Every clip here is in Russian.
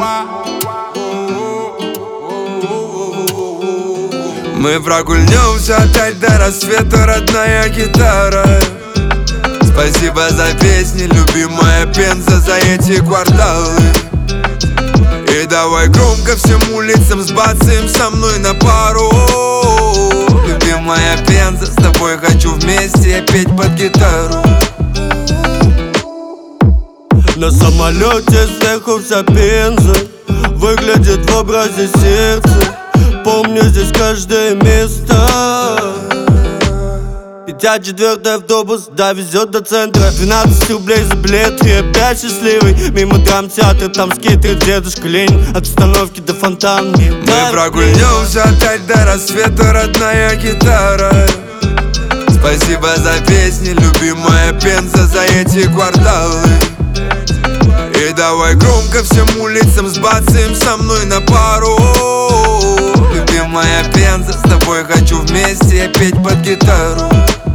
Мы прогульнемся опять до рассвета, родная гитара. Спасибо за песни, любимая Пенза, за эти кварталы. И давай громко всем улицам сбацаем со мной на пару. Любимая Пенза, с тобой хочу вместе петь под гитару. На самолете сверху вся Пенза выглядит в образе сердца. Помню здесь каждое место. 54-й автобус довезет до центра. 12 рублей за билет и опять счастливый. Мимо драмтеатра, там скейтерит дедушка Ленин. От остановки до фонтана. Мы прогульнемся опять до рассвета, родная гитара. Спасибо за песни, любимая Пенза, за эти кварталы. И давай громко всем улицам сбацаем со мной на пару. Любимая Пенза, с тобой хочу вместе петь под гитару.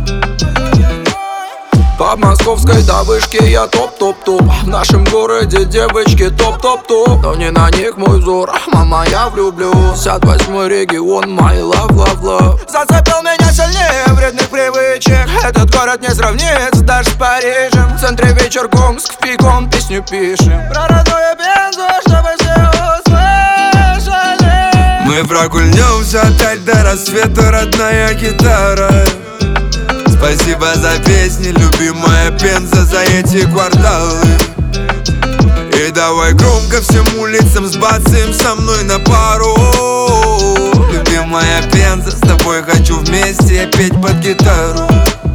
По московской до вышки я топ-топ-топ. В нашем городе девочки топ-топ-топ. Но не на них мой взор, мама, я влюблю. 58-й регион, my love, love, love. Зацепил меня сильнее вредных привычек. Этот город не сравнится даже с Парижем. В центре вечер гонг, с пиком песню пишем. Про родную Пензу, чтобы все услышали. Мы прогульнемся опять до рассвета, родная гитара. Спасибо за песни, любимая Пенза, за эти кварталы. И давай громко всем улицам сбацаем со мной на пару. Любимая Пенза, с тобой хочу вместе петь под гитару.